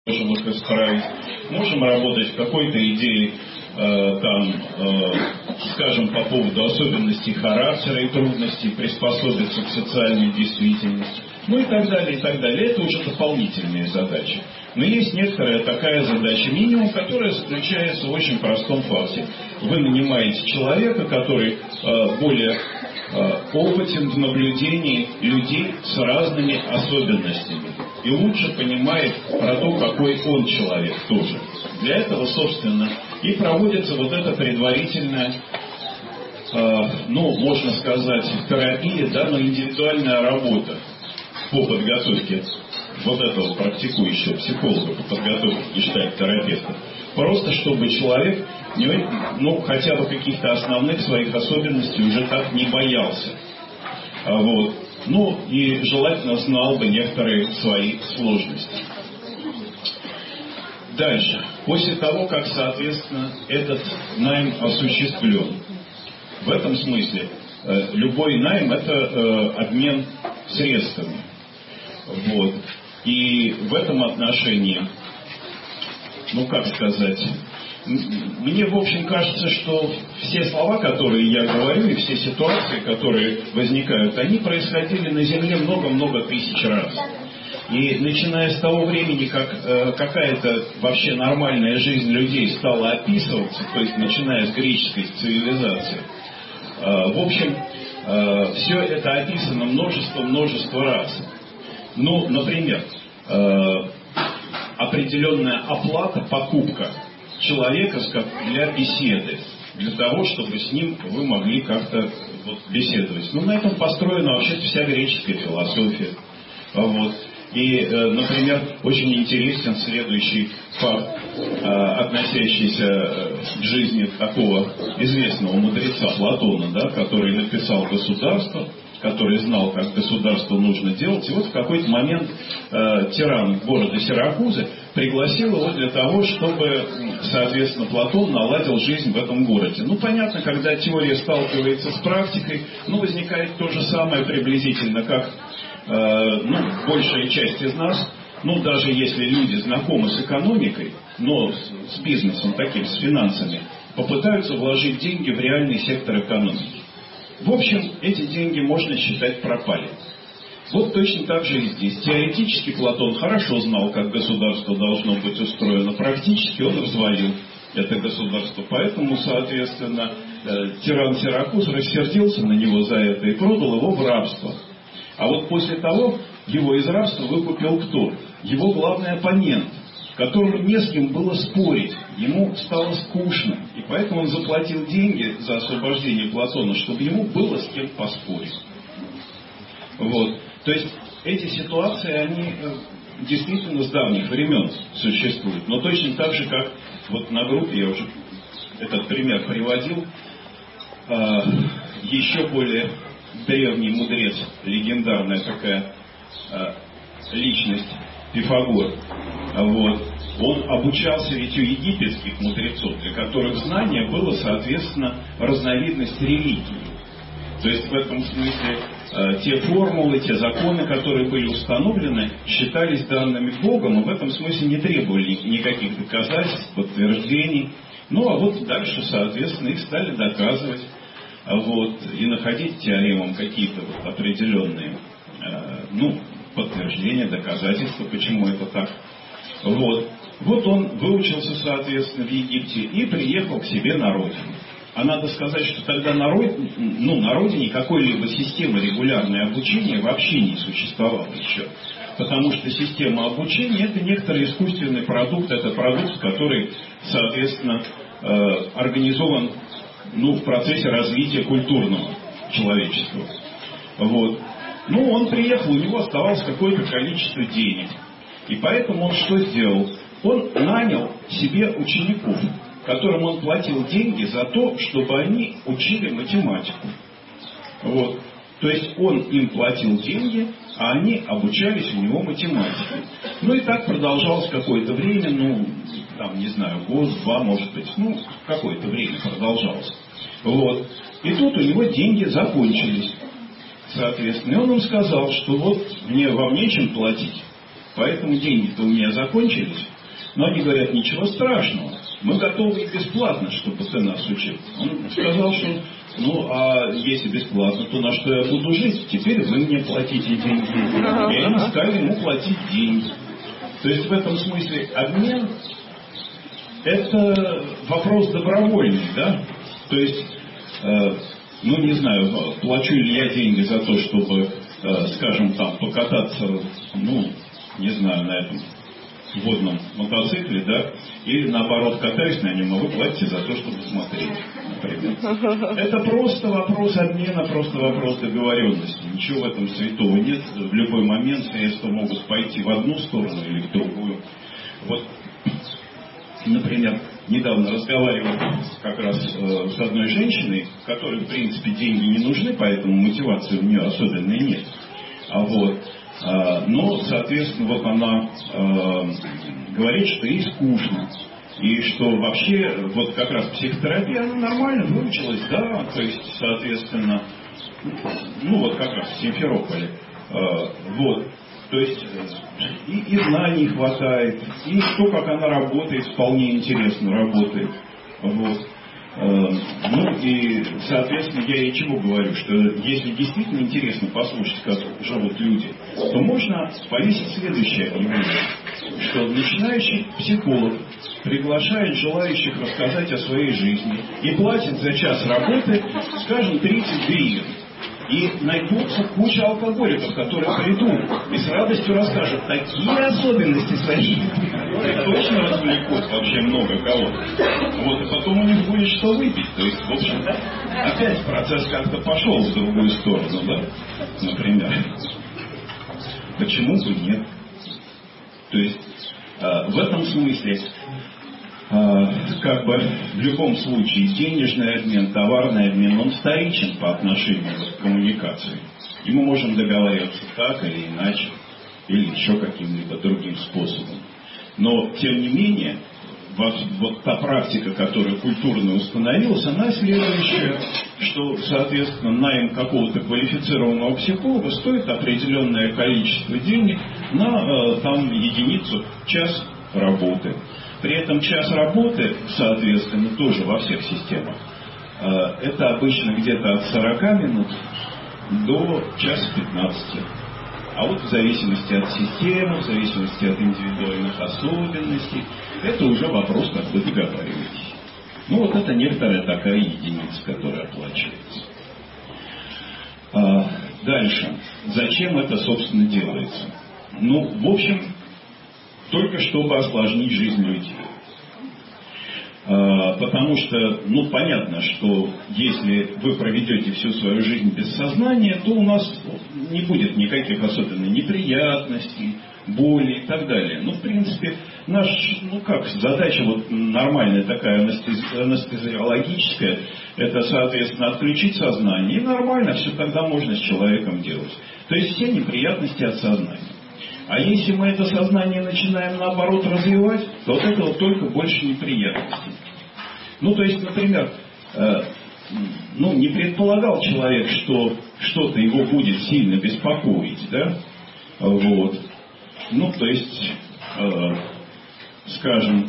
можем их исправить, можем работать в какой-то идее, скажем, по поводу особенностей характера и трудностей приспособиться к социальной действительности, ну и так далее, и так далее. Это уже дополнительные задачи. Но есть некоторая такая задача минимум, которая заключается в очень простом факте. Вы нанимаете человека, который более опытен в наблюдении людей с разными особенностями и лучше понимает про то, какой он человек тоже. Для этого, собственно, и проводится вот эта предварительная, можно сказать, терапия, но индивидуальная работа по подготовке вот этого практикующего психолога, по подготовке гештальт-терапевта. Просто чтобы человек, хотя бы каких-то основных своих особенностей уже так не боялся. И желательно знал бы некоторые свои сложности. Дальше. После того, как, соответственно, этот найм осуществлен. В этом смысле любой найм – это обмен средствами. И в этом отношении, мне, в общем, кажется, что все слова, которые я говорю, и все ситуации, которые возникают, они происходили на Земле много-много тысяч раз. И начиная с того времени, как какая-то вообще нормальная жизнь людей стала описываться, то есть начиная с греческой цивилизации, в общем, все это описано множество раз. Например, определенная оплата, покупка человека для беседы, для того, чтобы с ним вы могли как-то беседовать. На этом построена вообще вся греческая философия. И, например, очень интересен следующий факт, относящийся к жизни такого известного мудреца Платона, который написал «Государство», который знал, как государство нужно делать. И в какой-то момент тиран города Сиракузы пригласил его для того, чтобы, соответственно, Платон наладил жизнь в этом городе. Понятно, когда теория сталкивается с практикой, возникает то же самое приблизительно, как большая часть из нас, даже если люди знакомы с экономикой, но с бизнесом таким, с финансами, попытаются вложить деньги в реальный сектор экономики. В общем, эти деньги, можно считать, пропали. Точно так же и здесь. Теоретически Платон хорошо знал, как государство должно быть устроено. Практически он развалил это государство. Поэтому, соответственно, тиран Сиракуз рассердился на него за это и продал его в рабство. А после того его из рабства выкупил кто? Его главный оппонент, которому не с кем было спорить. Ему стало скучно. И поэтому он заплатил деньги за освобождение Платона, чтобы ему было с кем поспорить. То есть эти ситуации, они действительно с давних времен существуют. Но точно так же, как на группе, я уже этот пример приводил, еще более древний мудрец, легендарная такая личность, Пифагор. Он обучался ведь у египетских мудрецов, для которых знание было, соответственно, разновидность религии. То есть в этом смысле те формулы, те законы, которые были установлены, считались данными Богом, и в этом смысле не требовали никаких доказательств, подтверждений. Дальше, соответственно, их стали доказывать, и находить теоремам какие-то определенные, подтверждения, доказательства, почему это так. Он выучился, соответственно, в Египте и приехал к себе на родину. А надо сказать, что тогда на родине какой-либо системы регулярного обучения вообще не существовало еще. Потому что система обучения – это некоторый искусственный продукт, это продукт, который, соответственно, организован в процессе развития культурного человечества. Он приехал, у него оставалось какое-то количество денег. И поэтому он что сделал? Он нанял себе учеников, которым он платил деньги за то, чтобы они учили математику. То есть он им платил деньги, а они обучались у него математике. И так продолжалось какое-то время, год-два, может быть, какое-то время продолжалось. И тут у него деньги закончились. Соответственно, и он им сказал, что вам нечем платить. поэтому деньги-то у меня закончились. Но они говорят, ничего страшного, мы готовы и бесплатно, чтобы ты нас учил. Он сказал, что, ну, а если бесплатно, то на что я буду жить? Теперь вы мне платите деньги. И они стали ему платить деньги. То есть в этом смысле обмен – это вопрос добровольный, да? То есть, ну, не знаю, плачу ли я деньги за то, чтобы, скажем, там, покататься, ну, не знаю, на этом водном мотоцикле, да, или наоборот катаюсь на нем, а вы платите за то, чтобы смотреть, например. Это просто вопрос обмена, просто вопрос договоренности. Ничего в этом святого нет. В любой момент средства могут пойти в одну сторону или в другую. Вот, например, недавно разговаривал как раз с одной женщиной, которой, в принципе, деньги не нужны, поэтому мотивации у нее особенной нет. Но, соответственно, вот она говорит, что ей скучно. И что вообще, вот как раз психотерапия, она нормально выучилась, да, то есть, соответственно, ну вот как раз в Симферополе. Вот, то есть и знаний хватает, и то, как она работает, вполне интересно работает. Вот. Ну и, соответственно, я ей чего говорю, что если действительно интересно послушать, как живут люди, то можно повесить следующее объявление, что начинающий психолог приглашает желающих рассказать о своей жизни и платит за час работы, скажем, 30 гривен. И найдутся куча алкоголиков, которые придут и с радостью расскажут такие особенности своей жизни. Точно развлекут вообще много кого. Вот, и потом у них будет что выпить. То есть, в общем, опять процесс как-то пошел в другую сторону, да, например. Почему бы нет? То есть, в этом смысле, как бы в любом случае денежный обмен, товарный обмен, он вторичен по отношению к коммуникации. И мы можем договариваться так или иначе, или еще каким-либо другим способом. Но, тем не менее, вот та практика, которая культурно установилась, она следующая, что, соответственно, найм какого-то квалифицированного психолога стоит определенное количество денег на там единицу, час работы. При этом час работы, соответственно, тоже во всех системах, это обычно где-то от 40 минут до часа 15. А вот в зависимости от системы, в зависимости от индивидуальных особенностей, это уже вопрос, как вы договариваетесь. Ну вот это некоторая такая единица, которая оплачивается. Дальше. Зачем это, собственно, делается? Ну, в общем, только чтобы осложнить жизнь людей. Потому что, ну, понятно, что если вы проведете всю свою жизнь без сознания, то у нас не будет никаких особенно неприятностей, боли и так далее. Ну, в принципе, задача вот нормальная такая анестезиологическая, это, соответственно, отключить сознание, и нормально все тогда можно с человеком делать. То есть все неприятности от сознания. А если мы это сознание начинаем, наоборот, развивать, то от этого только больше неприятностей. Ну, то есть, например, не предполагал человек, что что-то его будет сильно беспокоить, да? Вот. Ну, то есть, скажем,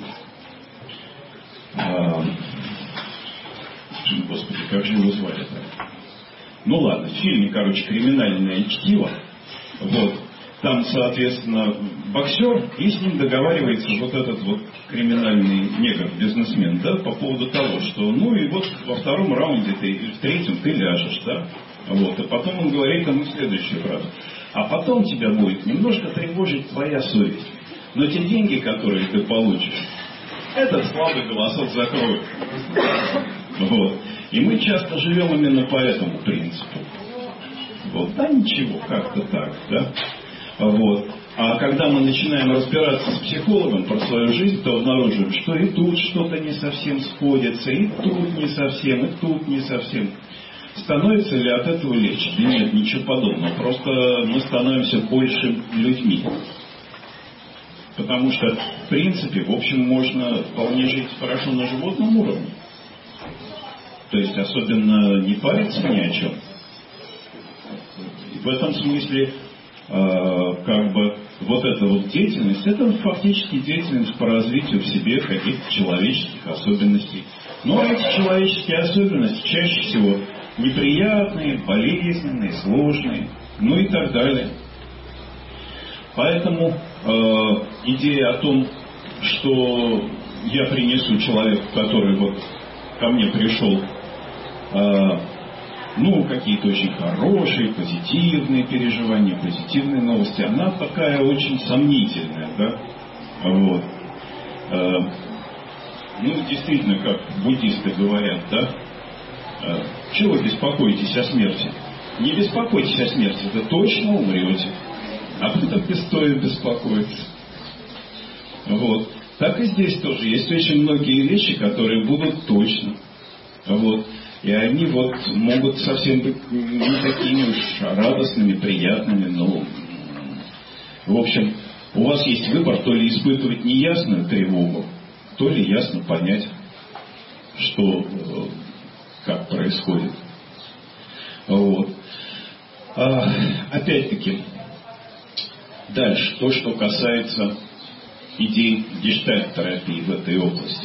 господи, как же его звали-то? Ну, ладно, в фильме, «Криминальное чтиво», вот. Там, соответственно, боксер, и с ним договаривается вот этот вот криминальный негр-бизнесмен, да, по поводу того, что, ну и вот во втором раунде ты, или в третьем ты ляжешь, да, вот, и потом он говорит ему следующую фразу. А потом тебя будет немножко тревожить твоя совесть, но те деньги, которые ты получишь, этот слабый голосок закроет. Вот. И мы часто живем именно по этому принципу. Вот, да ничего, как-то так, да. Вот. А когда мы начинаем разбираться с психологом про свою жизнь, то обнаруживаем, что и тут что-то не совсем сходится, и тут не совсем, и тут не совсем. Становится ли от этого легче? Да нет, ничего подобного. Просто мы становимся больше людьми. Потому что, в принципе, в общем, можно вполне жить хорошо на животном уровне. То есть, особенно не париться ни о чем. В этом смысле как бы вот эта вот деятельность, это фактически деятельность по развитию в себе каких-то человеческих особенностей. Но эти человеческие особенности чаще всего неприятные, болезненные, сложные, ну и так далее. Поэтому идея о том, что я принесу человеку, который вот ко мне пришел, какие-то очень хорошие, позитивные переживания, позитивные новости, она такая очень сомнительная, да, вот. Действительно, как буддисты говорят, да, чего вы беспокоитесь о смерти? Не беспокойтесь о смерти, вы точно умрете. Об этом не стоит беспокоиться. Вот. Так и здесь тоже есть очень многие вещи, которые будут точно. Вот. И они вот могут совсем быть не такими уж радостными, приятными, но, в общем, у вас есть выбор, то ли испытывать неясную тревогу, то ли ясно понять, что, как происходит. Вот. Опять-таки, дальше, то, что касается идей гештальт-терапии в этой области.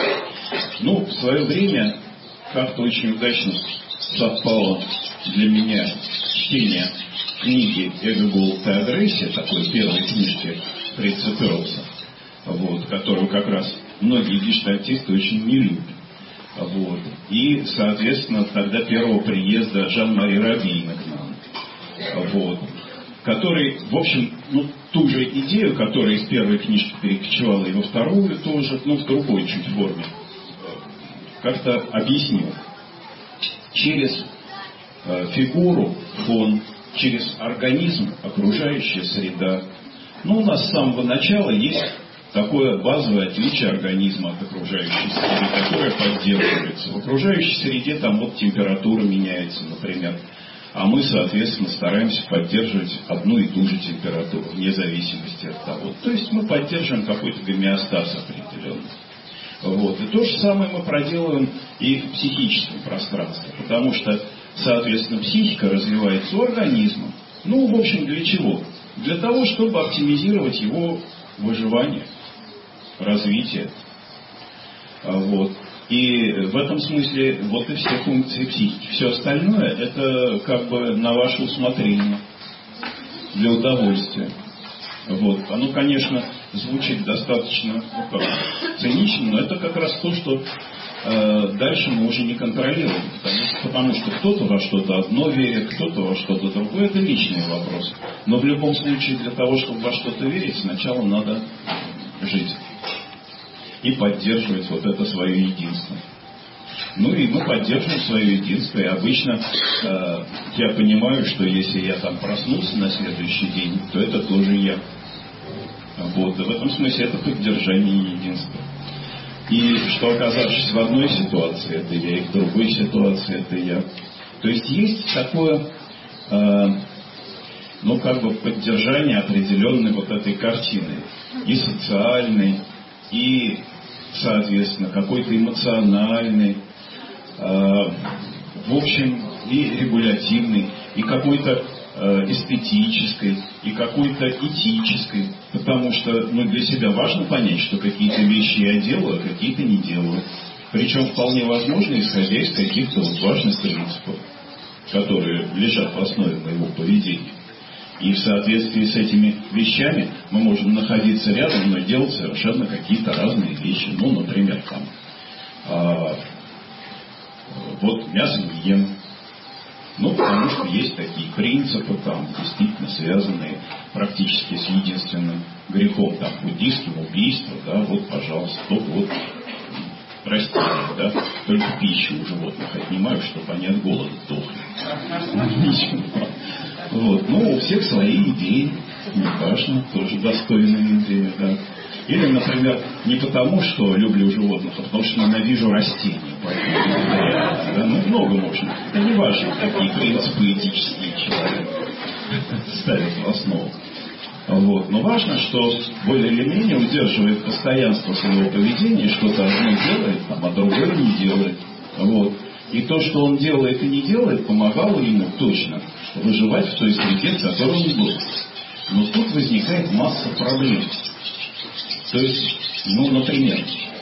В свое время как-то очень удачно совпало для меня чтение книги «Эго, голод и агрессия», такой первой книжки Фрица Перлса, вот, которую как раз многие гештальтисты очень не любят. Вот. И, соответственно, тогда первого приезда Жан-Мари Равина к нам, вот, который, в общем, ту же идею, которая из первой книжки перекочевала и во вторую тоже, в другой чуть форме, как-то объяснил. Через фигуру, фон, через организм, окружающая среда. У нас с самого начала есть такое базовое отличие организма от окружающей среды, которое поддерживается. В окружающей среде там вот температура меняется, например. А мы, соответственно, стараемся поддерживать одну и ту же температуру, вне зависимости от того. То есть мы поддерживаем какой-то гомеостаз определенный. Вот. И то же самое мы проделываем и в психическом пространстве, потому что, соответственно, психика развивается у организма. В общем, для чего? Для того, чтобы оптимизировать его выживание, развитие. Вот. И в этом смысле вот и все функции психики. Все остальное это как бы на ваше усмотрение, для удовольствия. Вот. Оно, конечно, звучит достаточно цинично, но это как раз то, что дальше мы уже не контролируем. Потому что кто-то во что-то одно верит, кто-то во что-то другое. Это личные вопросы. Но в любом случае для того, чтобы во что-то верить, сначала надо жить. И поддерживать вот это свое единство. И мы поддерживаем свое единство. И обычно я понимаю, что если я там проснулся на следующий день, то это тоже я. Вот. И в этом смысле это поддержание единства. И что, оказавшись в одной ситуации, это я, и в другой ситуации, это я. То есть есть такое, поддержание определенной вот этой картины. И социальной, и, соответственно, какой-то эмоциональный, в общем, и регулятивный, и какой-то эстетической, и какой-то этической. Потому что для себя важно понять, что какие-то вещи я делаю, а какие-то не делаю. Причем вполне возможно, исходя из каких-то важных принципов, которые лежат в основе моего поведения. И в соответствии с этими вещами мы можем находиться рядом, но делать совершенно какие-то разные вещи. Например, мясо не ем. Потому что есть такие принципы, действительно связанные практически с единственным грехом, буддийским, убийство, пожалуйста, только растения, только пищу у животных отнимаю, чтобы они от голода дохли. У всех свои идеи, не важно, тоже достойные идеи, Или, например, не потому, что люблю животных, а потому что ненавижу растения. Поэтому, много можно. Это не важно, какие принципы этические человек ставит в основу. Но важно, что более или менее удерживает постоянство своего поведения, что-то одно делает, а другое не делает. И то, что он делает и не делает, помогало ему точно выживать в той среде, в которой он был. Но тут возникает масса проблем. То есть, например,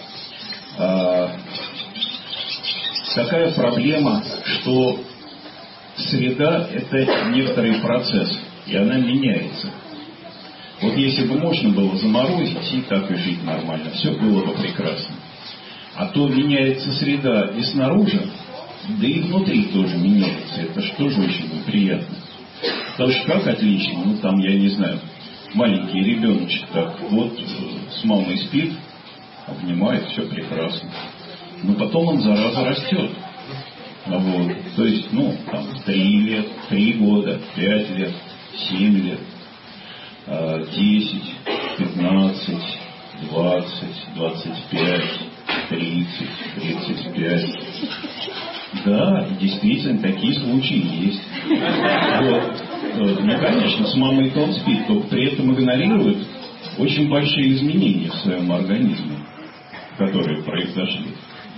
такая проблема, что среда – это некоторый процесс, и она меняется. Вот если бы можно было заморозить и так и жить нормально, все было бы прекрасно. А то меняется среда и снаружи, да и внутри тоже меняется. Это же тоже очень неприятно. Потому что как отлично, там, я не знаю, маленький ребеночек так вот с мамой спит, обнимает, все прекрасно. Но потом он, зараза, растет. Вот. То есть, 3 лет, 3 года, 5 лет, 7 лет, 10, 15, 20, 25, 30, 35. Да, действительно, такие случаи есть. Вот. Конечно, с мамой-то он спит, только при этом игнорирует очень большие изменения в своем организме, которые произошли.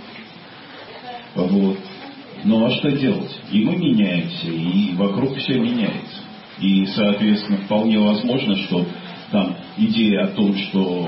Вот. Ну а что делать? И мы меняемся, и вокруг все меняется. И, соответственно, вполне возможно, что там идея о том, что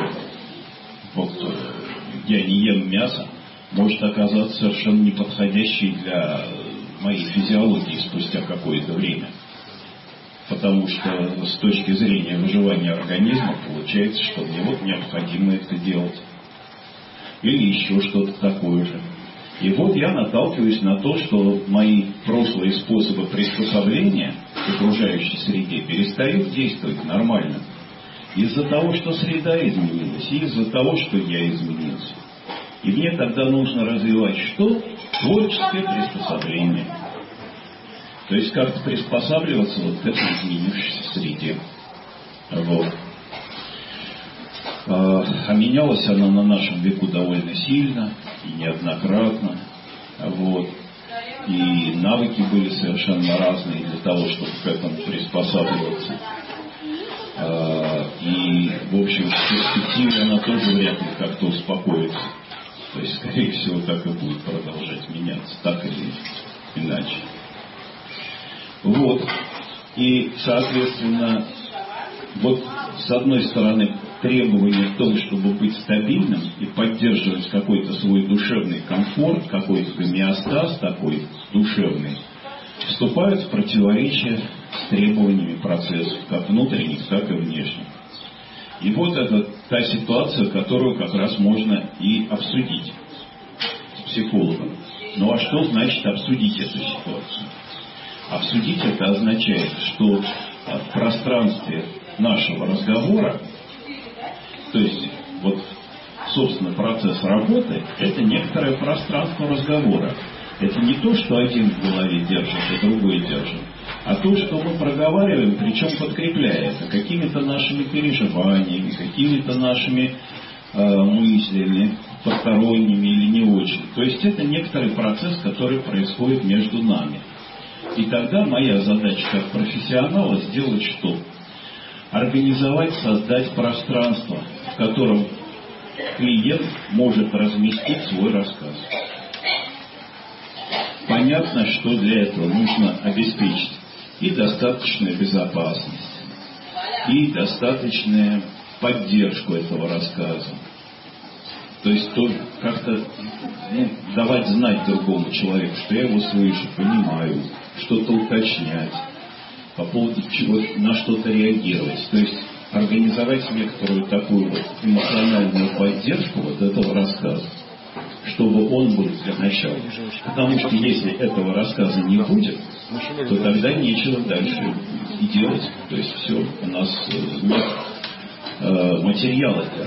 я не ем мясо, может оказаться совершенно неподходящей для моей физиологии спустя какое-то время. Потому что с точки зрения выживания организма получается, что мне необходимо это делать. Или еще что-то такое же. И вот я наталкиваюсь на то, что мои прошлые способы приспособления к окружающей среде перестают действовать нормально. Из-за того, что среда изменилась, и из-за того, что я изменился. И мне тогда нужно развивать что? Творческое приспособление. То есть как-то приспосабливаться к этой изменившейся среде. Вот. А менялась она на нашем веку довольно сильно и неоднократно. Вот. И навыки были совершенно разные для того, чтобы к этому приспосабливаться. И, в общем, в перспективе она тоже вряд ли как-то успокоится. То есть, скорее всего, так и будет продолжать меняться, так или иначе. Вот. И, соответственно, с одной стороны, требование в том, чтобы быть стабильным и поддерживать какой-то свой душевный комфорт, какой-то гомеостаз такой душевный, вступают в противоречие с требованиями процессов, как внутренних, так и внешних. И вот это та ситуация, которую как раз можно и обсудить с психологом. Ну а что значит обсудить эту ситуацию? Обсудить это означает, что в пространстве нашего разговора, то есть собственно, процесс работы, это некоторое пространство разговора. Это не то, что один в голове держит, а другой держит, а то, что мы проговариваем, причем подкрепляя это какими-то нашими переживаниями, какими-то нашими мыслями, посторонними или не очень. То есть это некоторый процесс, который происходит между нами. И тогда моя задача как профессионала сделать что? Организовать, создать пространство, в котором клиент может разместить свой рассказ. Понятно, что для этого нужно обеспечить и достаточную безопасность, и достаточную поддержку этого рассказа. То есть как-то давать знать другому человеку, что я его слышу, понимаю, что-то уточнять, по поводу чего, на что-то реагировать. То есть организовать некоторую такую эмоциональную поддержку этого рассказа, чтобы он был для начала. Потому что если этого рассказа не будет, то тогда нечего дальше и делать. То есть все, у нас нет материала для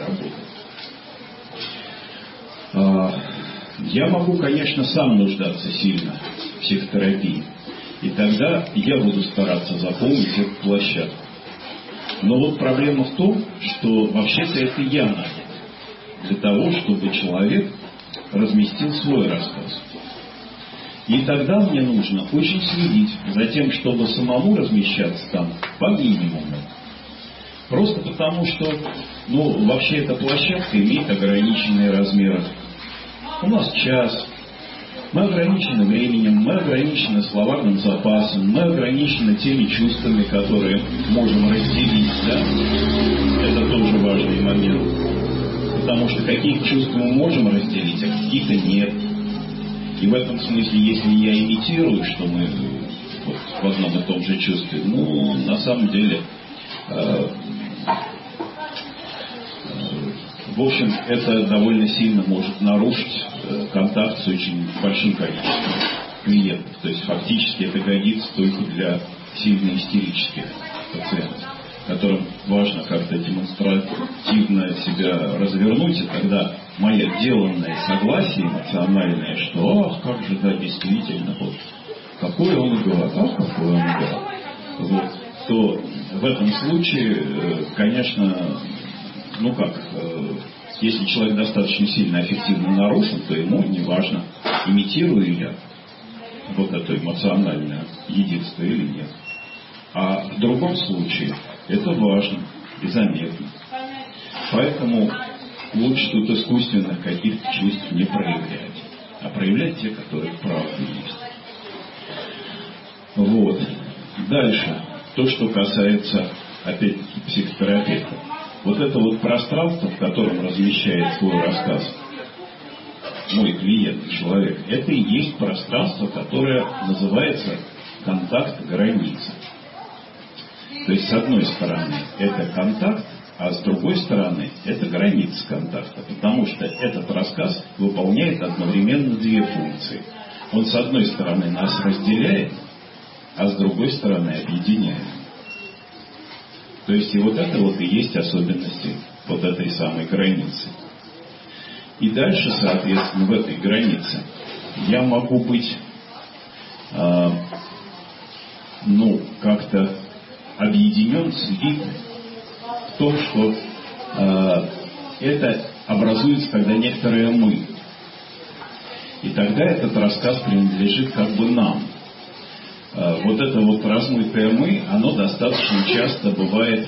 работы. Я могу, конечно, сам нуждаться сильно в психотерапии. И тогда я буду стараться заполнить эту площадку. Но проблема в том, что вообще-то это я нанят для того, чтобы человек разместил свой рассказ. И тогда мне нужно очень следить за тем, чтобы самому размещаться там по минимуму. Просто потому, что вообще эта площадка имеет ограниченные размеры. У нас час, Мы ограничены временем, мы ограничены словарным запасом, мы ограничены теми чувствами, которые можем разделить, да? Это тоже важный момент. Потому что какие-то чувства мы можем разделить, а какие-то нет. И в этом смысле, если я имитирую, что мы вот в одном и том же чувстве, ну, на самом деле, в общем, это довольно сильно может нарушить контакт с очень большим количеством клиентов. То есть фактически это годится только для сильно истерических пациентов, которым важно как-то демонстративно себя развернуть, и тогда мое деланное согласие эмоциональное, что ах, как же, да, действительно, вот, какой он игрок, ах, какой он игрок. Вот, то в этом случае, конечно, ну как, если человек достаточно сильно аффективно нарушен, то ему не важно, имитирую я вот это эмоциональное единство или нет. А в другом случае это важно и заметно. Поэтому лучше тут искусственных каких-то чувств не проявлять, а проявлять те, которые правда есть. Вот. Дальше. То, что касается, опять-таки, психотерапевта. Вот это вот пространство, в котором размещает свой рассказ мой клиент, человек, это и есть пространство, которое называется контакт границы. То есть, с одной стороны, это контакт, а с другой стороны, это граница контакта. Потому что этот рассказ выполняет одновременно две функции. Он, с одной стороны, нас разделяет, а с другой стороны, объединяет. То есть, и вот это вот и есть особенности вот этой самой границы. И дальше, соответственно, в этой границе я могу быть, как-то объединен, слит в том, что это образуется, когда некоторое «мы». И тогда этот рассказ принадлежит как бы нам. Вот это вот размытое «мы», оно достаточно часто бывает,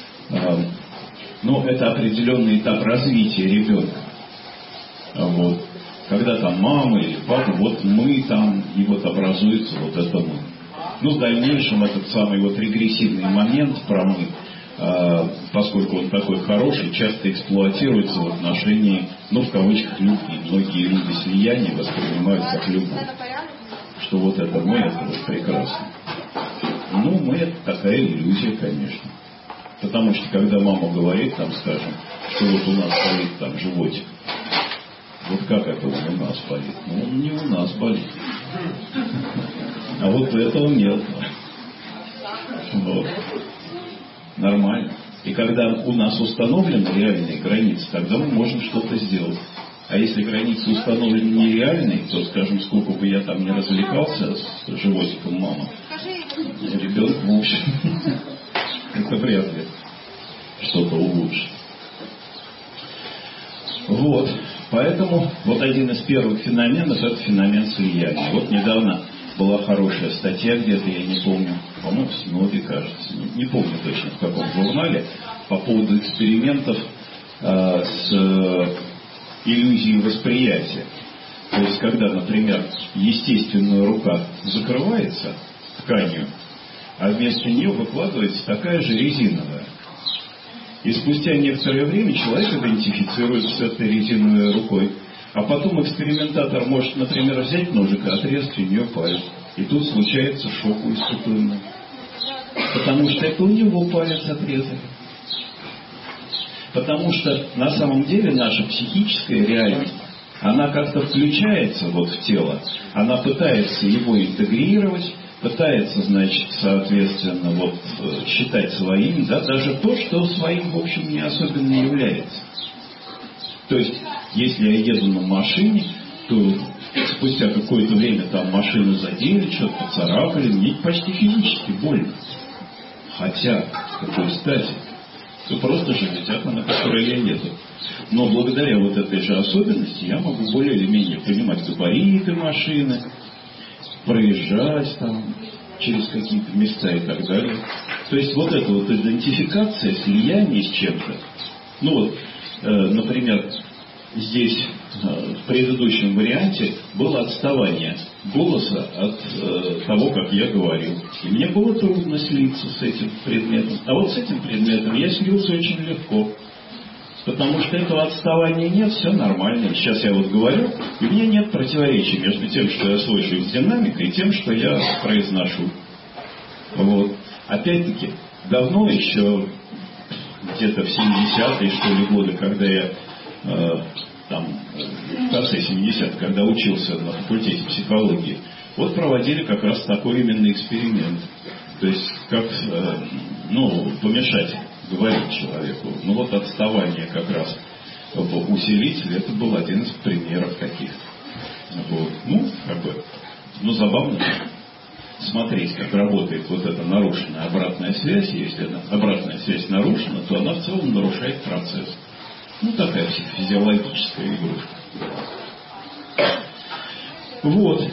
это определенный этап развития ребенка. Вот. Когда там мама или папа, вот мы там, и вот образуется вот это «мы». В дальнейшем этот самый вот регрессивный момент про «мы», поскольку он такой хороший, часто эксплуатируется в отношении, в кавычках, любви. Многие виды слияния воспринимают как любовь. Что вот это «мы», это вот прекрасно. «Мы» — это такая иллюзия, конечно. Потому что, когда мама говорит, скажем, что вот у нас болит там животик, вот как это он у нас болит? Он не у нас болит. А вот этого нет. Вот. Нормально. И когда у нас установлены реальные границы, тогда мы можем что-то сделать. А если границы установлены нереальные, то, скажем, сколько бы я там не развлекался с животиком мамы, ребенок, в общем, это вряд ли что-то улучшит. Вот. Поэтому вот один из первых феноменов — это феномен слияния. Вот недавно была хорошая статья где-то, я не помню, по-моему, в СНОДе, кажется, не помню точно в каком журнале, по поводу экспериментов с иллюзией восприятия. То есть, когда, например, естественная рука закрывается тканью, а вместо нее выкладывается такая же резиновая. И спустя некоторое время человек идентифицируется с этой резиновой рукой. А потом экспериментатор может, например, взять ножик и отрезать у нее палец. И тут случается шок у испытуемого. Потому что это у него палец отрезали. Потому что на самом деле наша психическая реальность, она как-то включается вот в тело. Она пытается его интегрировать, пытается, соответственно, считать своим, даже то, что своим, в общем, не особенно является. То есть, если я еду на машине, то спустя какое-то время там машину задели, что-то поцарапали, мне почти физически больно. Хотя, какой стати, это просто железяка, на которой я еду. Но благодаря вот этой же особенности я могу более или менее понимать габариты машины, проезжать там через какие-то места и так далее. То есть вот эта вот идентификация, слияние с чем-то. Например, здесь предыдущем варианте было отставание голоса от того, как я говорил. И мне было трудно слиться с этим предметом. А вот с этим предметом я слился очень легко. Потому что этого отставания нет, все нормально. Сейчас я вот говорю, и у меня нет противоречий между тем, что я слышу из динамика, и тем, что я произношу. Вот. Опять-таки, давно еще, где-то в 70-е, что ли, годы, когда я в конце 70-х, когда учился на факультете психологии, вот проводили как раз такой именно эксперимент. То есть, как, помешать говорить человеку. Ну вот отставание как раз в усилителе, это был один из примеров таких. Вот. Забавно смотреть, как работает вот эта нарушенная обратная связь. Если обратная связь нарушена, то она в целом нарушает процесс. Такая физиологическая игрушка. Вот.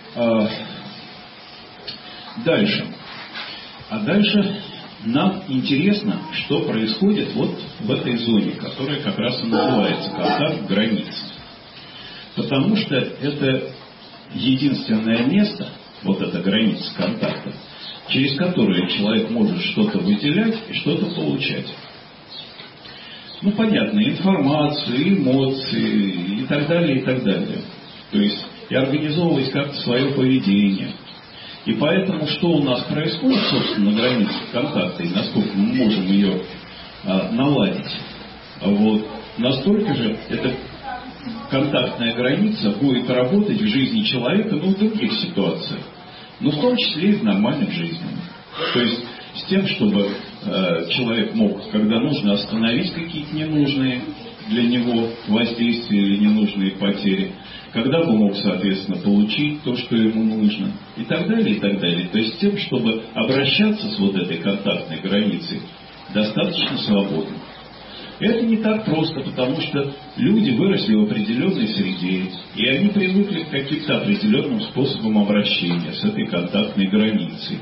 Дальше. Дальше нам интересно, что происходит вот в этой зоне, которая как раз и называется контакт границ. Потому что это единственное место, вот эта граница контакта, через которое человек может что-то выделять и что-то получать. Понятно, информацию, эмоции и так далее, и так далее. То есть и организовывать как-то свое поведение. И поэтому, что у нас происходит, собственно, на границе контакта, и насколько мы можем ее наладить, настолько же эта контактная граница будет работать в жизни человека, в других ситуациях, но в том числе и в нормальных жизнях. То есть с тем, чтобы человек мог, когда нужно, остановить какие-то ненужные для него воздействия или ненужные потери, когда бы мог, соответственно, получить то, что ему нужно, и так далее, и так далее. То есть с тем, чтобы обращаться с вот этой контактной границей достаточно свободно. И это не так просто, потому что люди выросли в определенной среде, и они привыкли к каким-то определенным способам обращения с этой контактной границей.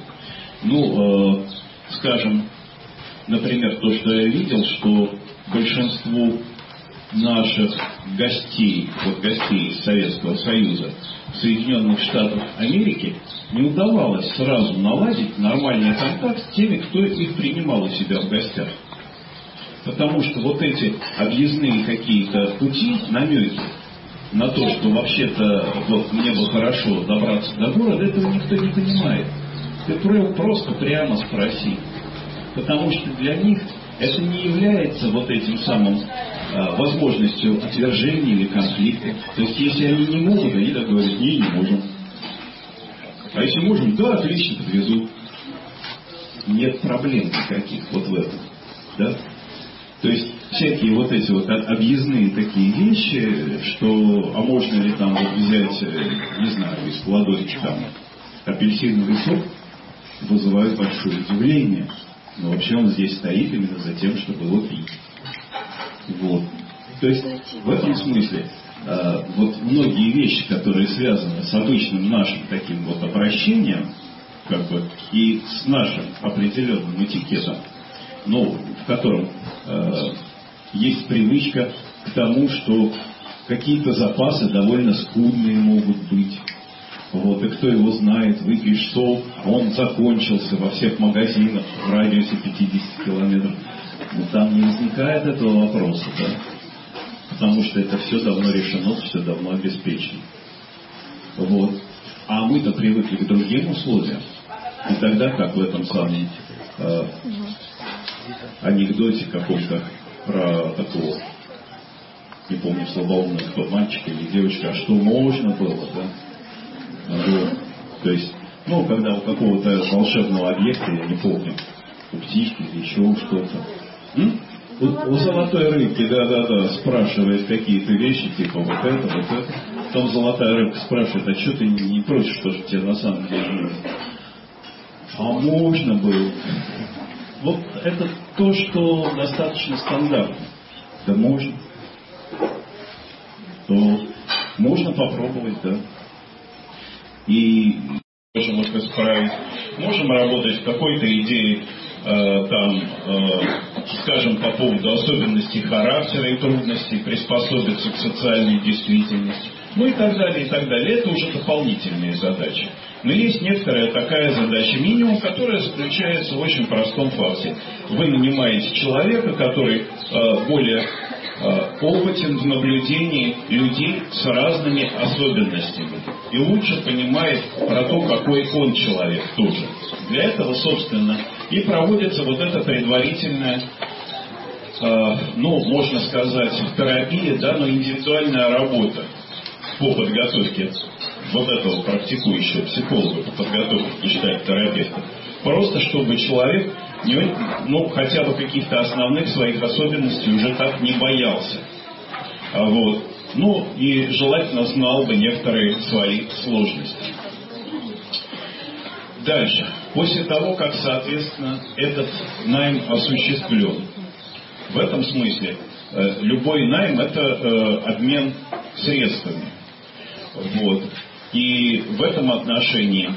Скажем, например, то, что я видел, что большинству наших гостей из Советского Союза в Соединенных Штатах Америки не удавалось сразу наладить нормальный контакт с теми, кто их принимал у себя в гостях. Потому что вот эти объездные какие-то пути, намеки на то, что вообще-то мне бы хорошо добраться до города, этого никто не понимает. Ты просто прямо спроси. Потому что для них это не является вот этим самым возможностью отвержения или конфликта. То есть, если они не могут, они так говорят: не можем. А если можем, да, отлично, подвезут. Нет проблем никаких вот в этом. Да? То есть, всякие вот эти вот объездные такие вещи, что, а можно ли там взять, не знаю, из кладовки там апельсиновый сок, вызывают большое удивление. Но вообще он здесь стоит именно за тем, чтобы его пить. Вот. То есть в этом смысле многие вещи, которые связаны с обычным нашим таким вот обращением, и с нашим определенным этикетом, в котором есть привычка к тому, что какие-то запасы довольно скудные могут быть. И кто его знает, выпьешь сок, он закончился во всех магазинах в радиусе 50 километров. Там не возникает этого вопроса, да? Потому что это все давно решено, все давно обеспечено. А мы-то привыкли к другим условиям. И тогда, как в этом самом анекдоте каком-то про такого, не помню, слабоумного, кто, мальчик или девочка, а что можно было, да? То есть, когда у какого-то волшебного объекта, я не помню, у птички или еще что-то, у золотой рыбки, да, спрашивает какие-то вещи, типа вот это. Потом золотая рыбка спрашивает: а что ты не просишь, что же тебе на самом деле нужно? А можно было. Вот это то, что достаточно стандартно. Да можно. То можно попробовать, да. И можем исправить. Можем работать в какой-то идее скажем, по поводу особенностей характера и трудностей приспособиться к социальной действительности, ну и так далее, и так далее. Это уже дополнительные задачи. Но есть некоторая такая задача минимум, которая заключается в очень простом факте. Вы нанимаете человека, который более опытен в наблюдении людей с разными особенностями и лучше понимает про то, какой он человек тоже. Для этого, собственно, и проводится вот эта предварительная, можно сказать, терапия, да, но индивидуальная работа по подготовке вот этого практикующего психолога, по подготовке гештальт-терапевта. Просто чтобы человек хотя бы каких-то основных своих особенностей уже так не боялся. Вот. И желательно знал бы некоторые свои сложности. Дальше. После того, как, соответственно, этот найм осуществлен. В этом смысле любой найм – это обмен средствами. Вот. И в этом отношении,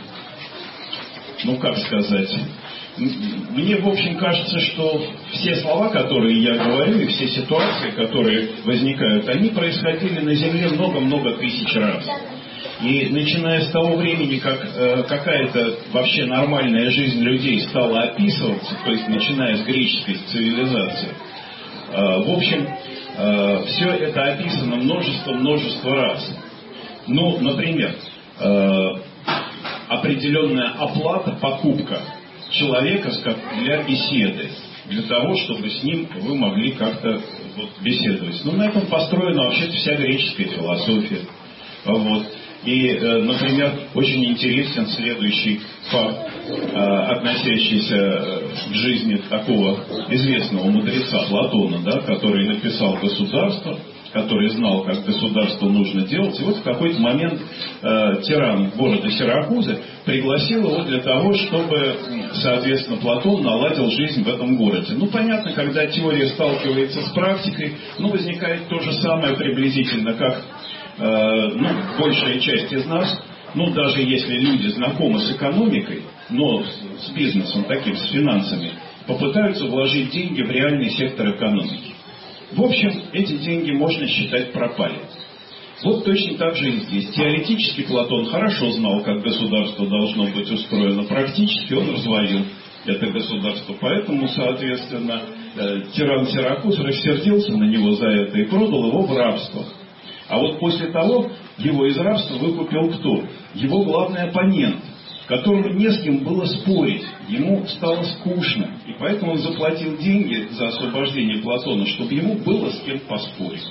мне, в общем, кажется, что все слова, которые я говорю, и все ситуации, которые возникают, они происходили на Земле много-много тысяч раз. И начиная с того времени, как какая-то вообще нормальная жизнь людей стала описываться, то есть начиная с греческой цивилизации, в общем, все это описано множество раз. Например, определенная оплата, покупка человека для беседы, для того, чтобы с ним вы могли как-то беседовать. На этом построена вообще-то вся греческая философия. Вот. И, например, очень интересен следующий факт, относящийся к жизни такого известного мудреца Платона, да, который написал «Государство», который знал, как государство нужно делать. И в какой-то момент тиран города Сиракузы пригласил его для того, чтобы, соответственно, Платон наладил жизнь в этом городе. Понятно, когда теория сталкивается с практикой, возникает то же самое приблизительно, как большая часть из нас, даже если люди знакомы с экономикой, но с бизнесом таким, с финансами, попытаются вложить деньги в реальный сектор экономики. В общем, эти деньги, можно считать, пропали. Точно так же и здесь. Теоретически Платон хорошо знал, как государство должно быть устроено. Практически он развалил это государство. Поэтому, соответственно, тиран Сиракуз рассердился на него за это и продал его в рабство. А после того его из рабства выкупил кто? Его главный оппонент, которому не с кем было спорить. Ему стало скучно. И поэтому он заплатил деньги за освобождение Платона, чтобы ему было с кем поспорить.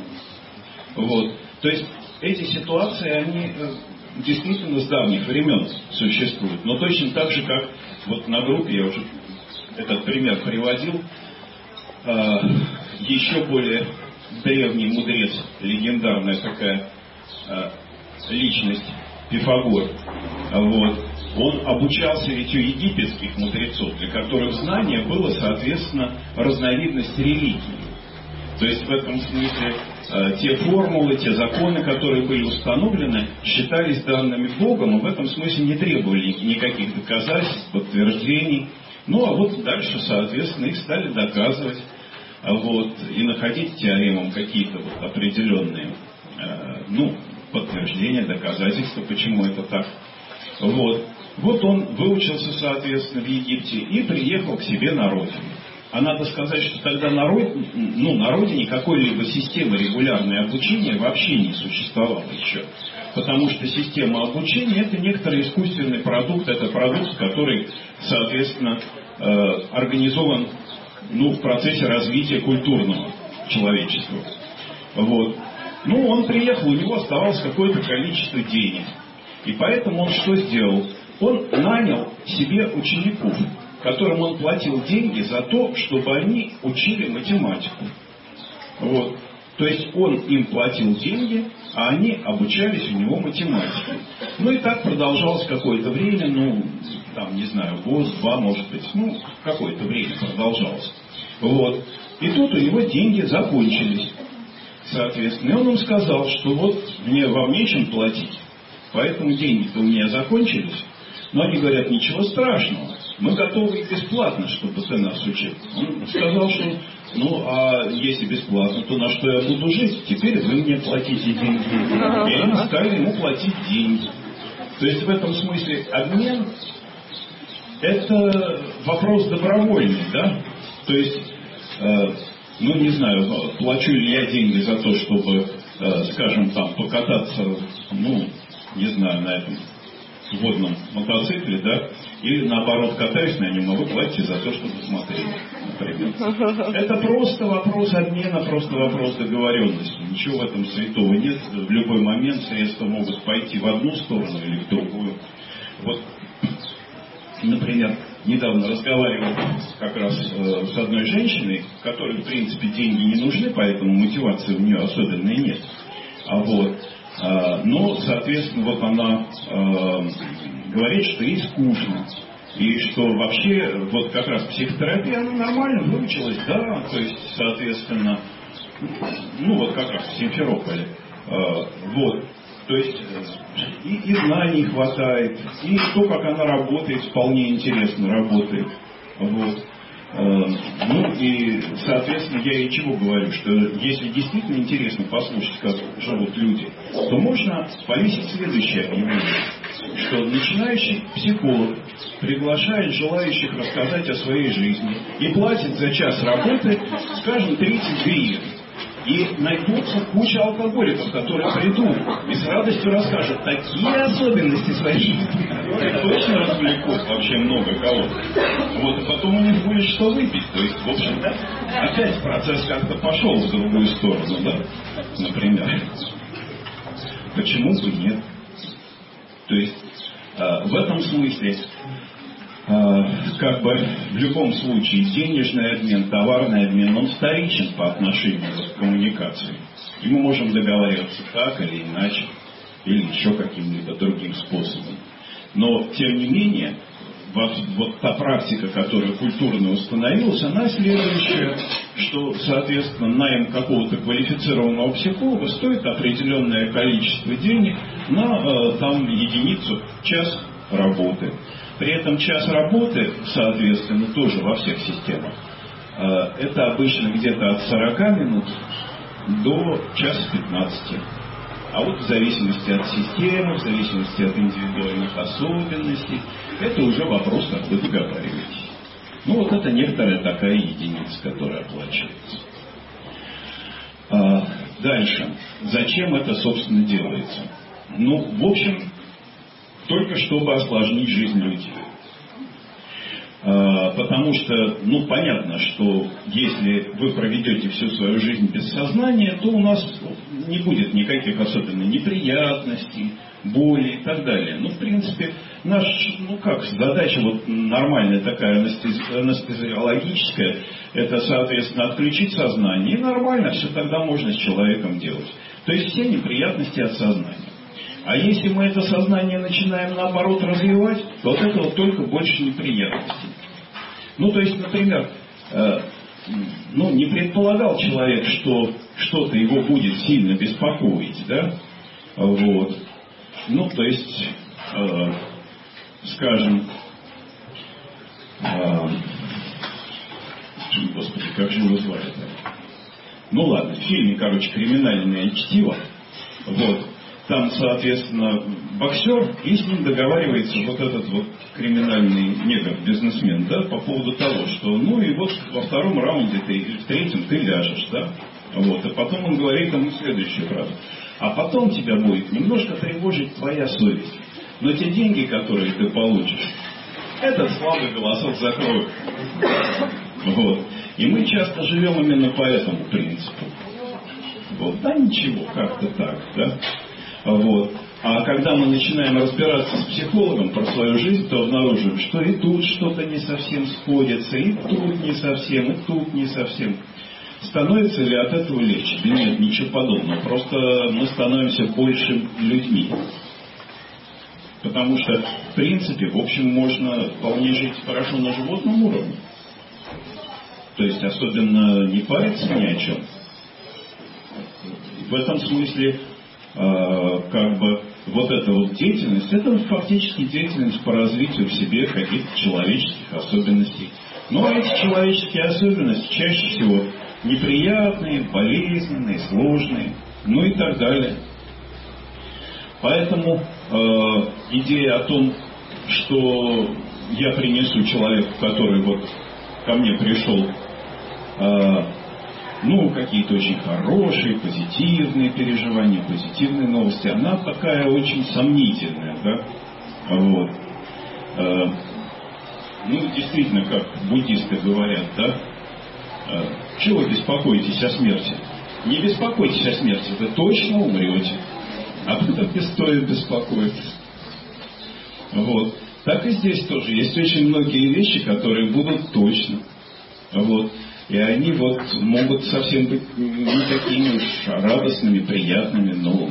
То есть эти ситуации, они действительно с давних времен существуют. Но точно так же, как на группе, я уже этот пример приводил, еще более древний мудрец, легендарная такая личность, Пифагор. Он обучался ведь у египетских мудрецов, для которых знание было, соответственно, разновидность религии. То есть в этом смысле те формулы, те законы, которые были установлены, считались данными Богом, и в этом смысле не требовали никаких доказательств, подтверждений. Дальше, соответственно, их стали доказывать. И находить теоремам какие-то определенные подтверждения, доказательства, почему это так. Он выучился, соответственно, в Египте и приехал к себе на родину. А надо сказать, что тогда на родине какой-либо системы регулярного обучения вообще не существовало еще. Потому что система обучения – это некоторый искусственный продукт, это продукт, который, соответственно, организован в процессе развития культурного человечества. Он приехал, у него оставалось какое-то количество денег. И поэтому он что сделал? Он нанял себе учеников, которым он платил деньги за то, чтобы они учили математику. То есть он им платил деньги, а они обучались у него математике. И так продолжалось какое-то время, год-два, может быть, какое-то время продолжалось. И тут у него деньги закончились. Соответственно, и он им сказал, что вам нечем платить, поэтому деньги-то у меня закончились. Но они говорят, ничего страшного. мы готовы и бесплатно, чтобы ты нас учил. Он сказал, что а если бесплатно, то на что я буду жить? Теперь вы мне платите деньги. И они стали ему платить деньги. То есть в этом смысле обмен — это вопрос добровольный, да? То есть, не знаю, плачу ли я деньги за то, чтобы, скажем, там, покататься, не знаю, на этом водном мотоцикле, да, или наоборот катаюсь на нем, а вы платите за то, чтобы смотреть, например. Это просто вопрос обмена, просто вопрос договоренности. Ничего в этом святого нет. В любой момент средства могут пойти в одну сторону или в другую. Вот, например, недавно разговаривал как раз с одной женщиной, которой, в принципе, деньги не нужны, поэтому мотивации у нее особенной нет. Но, соответственно, вот она говорит, что ей скучно. И что вообще, вот как раз психотерапия, она нормально выучилась, да, то есть, соответственно, вот как раз в Симферополе. То есть и знаний хватает, и то, как она работает, вполне интересно работает. И, соответственно, я ей чего говорю, что если действительно интересно послушать, как живут люди, то можно повесить следующее объявление, что начинающий психолог приглашает желающих рассказать о своей жизни и платит за час работы, скажем, 30 гривен. И найдутся куча алкоголиков, которые придут и с радостью расскажут такие особенности своей жизни, которые точно развлекут вообще много кого. И потом у них будет что выпить. То есть, в общем-то, опять процесс как-то пошел в другую сторону, да, например. Почему бы нет? То есть, в этом смысле, в любом случае, денежный обмен, товарный обмен, он вторичен по отношению к коммуникации. И мы можем договариваться так или иначе, или еще каким-либо другим способом. Но, тем не менее, вот та практика, которая культурно установилась, она следующая, что, соответственно, найм какого-то квалифицированного психолога стоит определенное количество денег на единицу, час работы. При этом час работы, соответственно, тоже во всех системах, это обычно где-то от 40 минут до часа 15. А вот в зависимости от системы, в зависимости от индивидуальных особенностей, это уже вопрос, как вы договариваетесь. Это некоторая такая единица, которая оплачивается. Дальше. Зачем это, собственно, делается? В общем, только чтобы осложнить жизнь людей. Потому что, понятно, что если вы проведете всю свою жизнь без сознания, то у нас не будет никаких особенно неприятностей, боли и так далее. В принципе, задача нормальная такая анестезиологическая, это, соответственно, отключить сознание, и нормально все тогда можно с человеком делать. То есть все неприятности от сознания. А если мы это сознание начинаем, наоборот, развивать, то от этого только больше неприятностей. То есть, например, не предполагал человек, что что-то его будет сильно беспокоить, да? То есть, скажем, господи, как же его звали-то? Ладно, в фильме, «Криминальное чтиво», там, соответственно, боксер, и с ним договаривается этот криминальный негр-бизнесмен, да, по поводу того, что, во втором раунде ты, или в третьем ты ляжешь, да, и потом он говорит ему следующую фразу. А потом тебя будет немножко тревожить твоя совесть. Но те деньги, которые ты получишь, этот слабый голосок закроет. И мы часто живем именно по этому принципу. Да ничего, как-то так, да. А когда мы начинаем разбираться с психологом про свою жизнь, то обнаруживаем, что и тут что-то не совсем сходится, и тут не совсем, и тут не совсем. Становится ли от этого легче? Да нет, ничего подобного. Просто мы становимся больше людьми. Потому что, в принципе, в общем, можно вполне жить хорошо на животном уровне. То есть, особенно не париться ни о чем. В этом смысле, вот эта вот деятельность, это фактически деятельность по развитию в себе каких-то человеческих особенностей. Но эти человеческие особенности чаще всего неприятные, болезненные, сложные, ну и так далее. Поэтому идея о том, что я принесу человеку, который вот ко мне пришел, какие-то очень хорошие, позитивные переживания, позитивные новости, она такая очень сомнительная, да, вот. Действительно, как буддисты говорят, да, чего вы беспокоитесь о смерти? Не беспокойтесь о смерти, вы точно умрете. Об этом не стоит беспокоиться. Вот. Так и здесь тоже есть очень многие вещи, которые будут точно. Вот. И они вот могут совсем быть не такими уж радостными, приятными, но,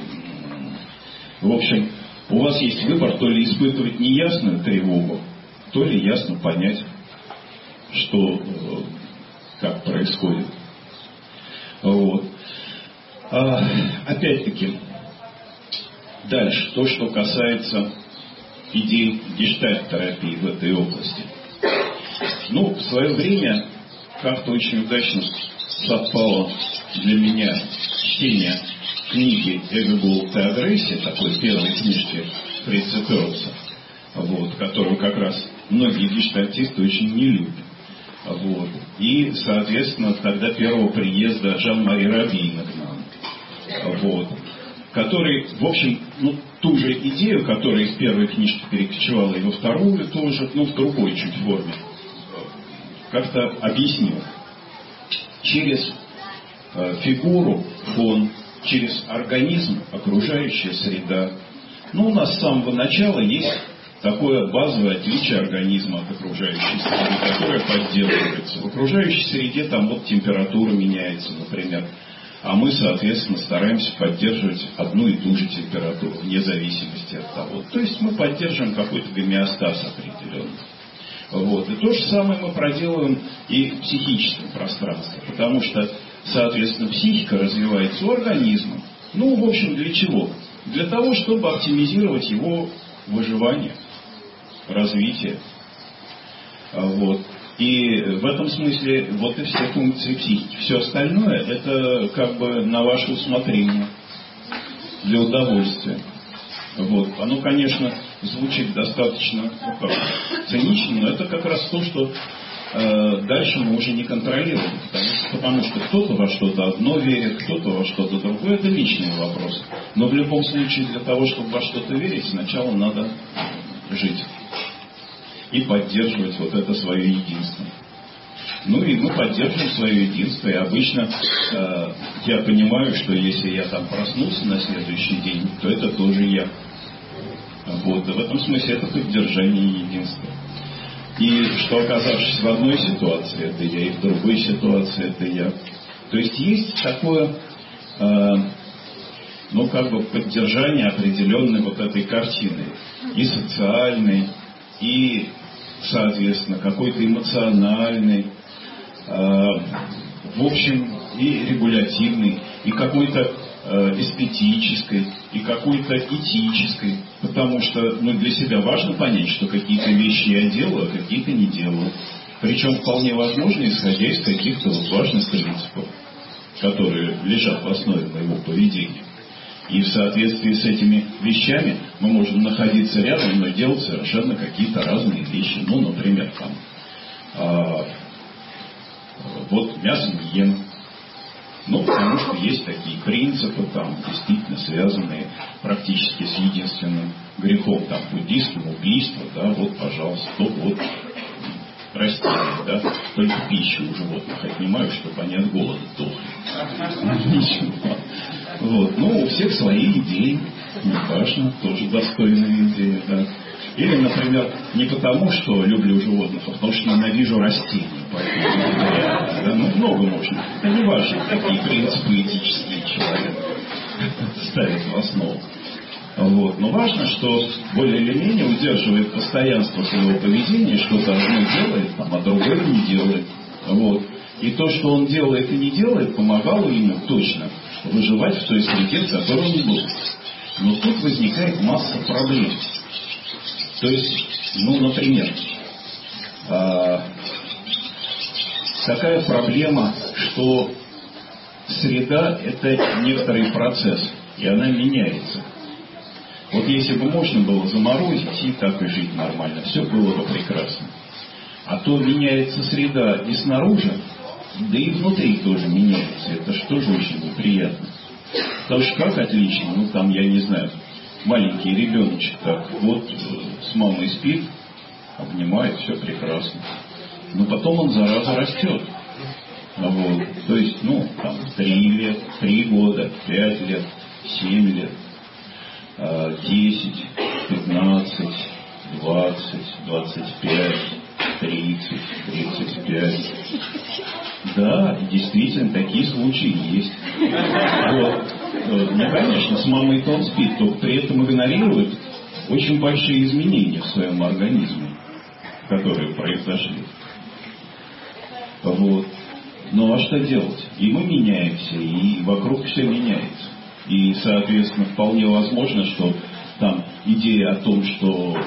в общем, у вас есть выбор, то ли испытывать неясную тревогу, то ли ясно понять, что, как происходит. Вот. Опять-таки, дальше, то, что касается идей гештальт-терапии в этой области. В свое время как-то очень удачно совпало для меня чтение книги «Эго, голод и агрессия», такой первой книжки Фрица Перлса, вот, которую как раз многие гештальтисты очень не любят. Вот. И, соответственно, тогда первого приезда Жан-Мари Равина к нам, вот, который, в общем, ту же идею, которая из первой книжки перекочевала и во вторую тоже, в другой чуть форме, как-то объяснил. Через фигуру, фон, через организм, окружающая среда. У нас с самого начала есть такое базовое отличие организма от окружающей среды, которое поддерживается. В окружающей среде там вот температура меняется, например. А мы, соответственно, стараемся поддерживать одну и ту же температуру, вне зависимости от того. То есть мы поддерживаем какой-то гомеостаз определенный. Вот. И то же самое мы проделываем и в психическом пространстве, потому что, соответственно, психика развивается у организма. В общем, для чего? Для того, чтобы оптимизировать его выживание, развитие. Вот. И в этом смысле вот и все функции психики. Все остальное это как бы на ваше усмотрение, для удовольствия. Вот. Оно, конечно, звучит достаточно цинично, но это как раз то, что дальше мы уже не контролируем. Потому что кто-то во что-то одно верит, кто-то во что-то другое. Это личный вопрос. Но в любом случае для того, чтобы во что-то верить, сначала надо жить. И поддерживать вот это свое единство. И мы поддерживаем свое единство. И обычно я понимаю, что если я там проснулся на следующий день, то это тоже я. Вот. И в этом смысле это поддержание единства. И что, оказавшись в одной ситуации, это я, и в другой ситуации, это я. То есть такое, поддержание определенной вот этой картины. И социальной, и, соответственно, какой-то эмоциональный, в общем, и регулятивный, и какой-то эстетической, и какой-то этической. Потому что для себя важно понять, что какие-то вещи я делаю, а какие-то не делаю. Причем вполне возможно, исходя из каких-то важных принципов, которые лежат в основе моего поведения. И в соответствии с этими вещами мы можем находиться рядом, но делать совершенно какие-то разные вещи. Например, вот мясо не ем. Потому что есть такие принципы, действительно связанные практически с единственным грехом, буддийским, убийство, вот, пожалуйста, вот растения, только пищу у животных отнимают, чтобы они от голода дохли. Ничего. Вот. У всех свои идеи, не важно, тоже достойные идеи, Или, например, не потому, что люблю животных, а потому что ненавижу растения. Поэтому, много можно. Это не важно, какие принципы этические человек ставит в основу. Вот. Но важно, что более или менее удерживает постоянство своего поведения, что-то одно делает, а другое не делает. Вот. И то, что он делает и не делает, помогало ему точно выживать в той среде, в которой он был. Но тут возникает масса проблем. То есть, например, такая проблема, что среда – это некоторый процесс, и она меняется. Вот если бы можно было заморозить и так и жить нормально, все было бы прекрасно. А то меняется среда и снаружи, да и внутри тоже меняется. Это же тоже очень неприятно. Потому что как отлично, я не знаю, маленький ребеночек так вот с мамой спит, обнимает, все прекрасно. Но потом он, зараза, растет. Вот. То есть, 3 лет, 3 года, 5 лет, 7 лет, 10, 15, 20, 25, 30, 35. Да, действительно, такие случаи есть. Вот. Конечно, с мамой-то он спит, только при этом игнорирует очень большие изменения в своем организме, которые произошли. Вот. Ну а что делать? И мы меняемся, и вокруг все меняется. И, соответственно, вполне возможно, что там идея о том, что